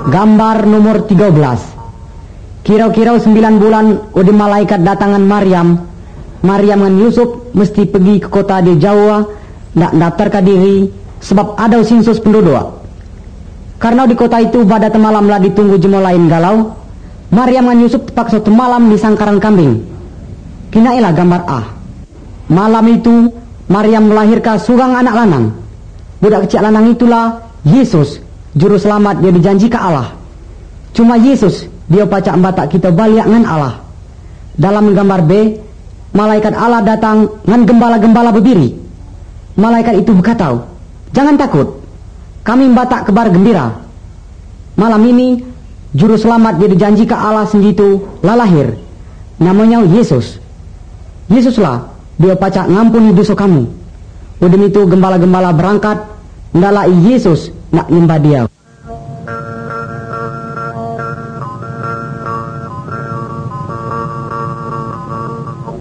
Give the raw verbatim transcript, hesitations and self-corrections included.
Gambar nomor tiga belas. Kira-kira sembilan bulan udah malaikat datangan Maryam. Maryam dan Yusuf mesti pergi ke kota di Jawa, nak daftarkan diri sebab ada sensus penduduk. Karena di kota itu pada temalam lah ditunggu jemo lain galau, Maryam dan Yusuf terpaksa temalam di sangkaran kambing. Kinailah gambar A. Malam itu Maryam melahirkan seorang anak lanang. Budak kecil lanang itulah Yesus, juru selamat dia dijanjikan Allah. Cuma Yesus dia pacak batak kita balik ngan Allah. Dalam gambar B, malaikat Allah datang ngan gembala-gembala berdiri. Malaikat itu berkata, jangan takut, kami batak kebar gembira. Malam ini juru selamat dia dijanjikan Allah sendiri lah lahir. Namanya Yesus. Yesuslah dia pacak ngampuni dosa kamu. Udah itu gembala-gembala berangkat, ndala Yesus nak nyembah dia.